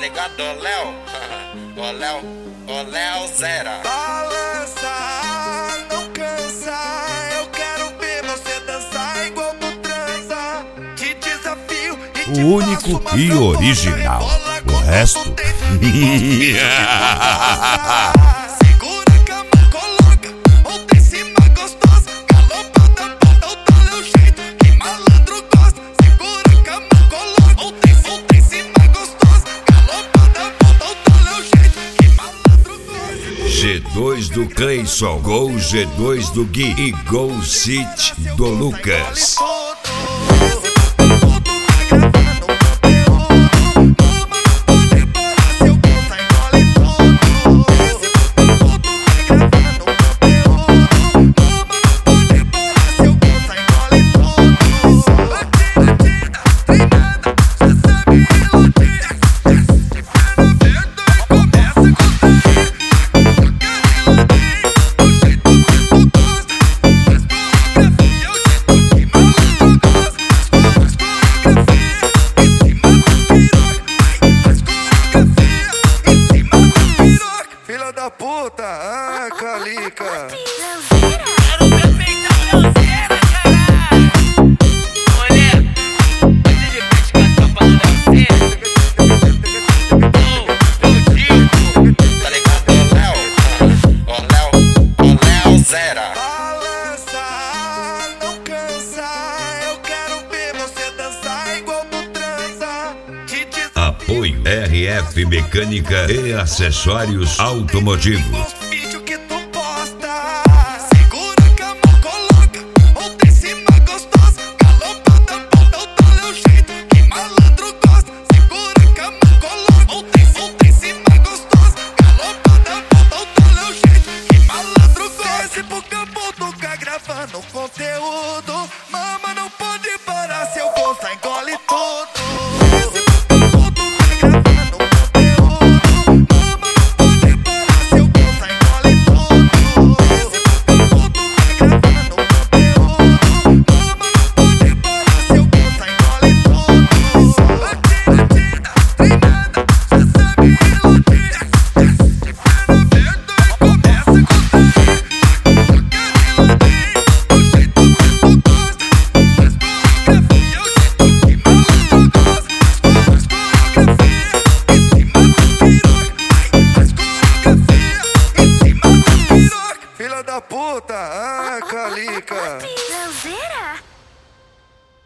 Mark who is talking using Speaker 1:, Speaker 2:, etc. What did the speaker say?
Speaker 1: ligado, Léo? Ô Léo Zera.
Speaker 2: Balança, não cansa. Eu quero ver você dançar igual tu transa. Te desafio e te
Speaker 3: O único
Speaker 2: faço
Speaker 3: e
Speaker 2: uma
Speaker 3: original.
Speaker 2: proposta.
Speaker 3: O resto.
Speaker 2: Segura a cama, coloca. Outra em cima gostosa. Galopada, bota o tal é o jeito que malandro gosta. Segura a cama, coloca. Outra em cima gostosa. Galopada, bota o tal é o jeito que malandro gosta.
Speaker 3: G2 do Cleison, Gol G2 do Gui e Gol City do Lucas.
Speaker 2: Filha da puta, Calica.
Speaker 4: Quero ver feitão Leozeira, caralho. Olha, antes de praticar a tropa do Leozeira. Ô Chico,
Speaker 1: Tá ligado, Léo? Ô Léo Zera.
Speaker 2: Balança, não cansa. Eu quero ver você dançar igual tu transa. Te desafio.
Speaker 3: Apoio RF Mecânica e Acessórios Automotivos.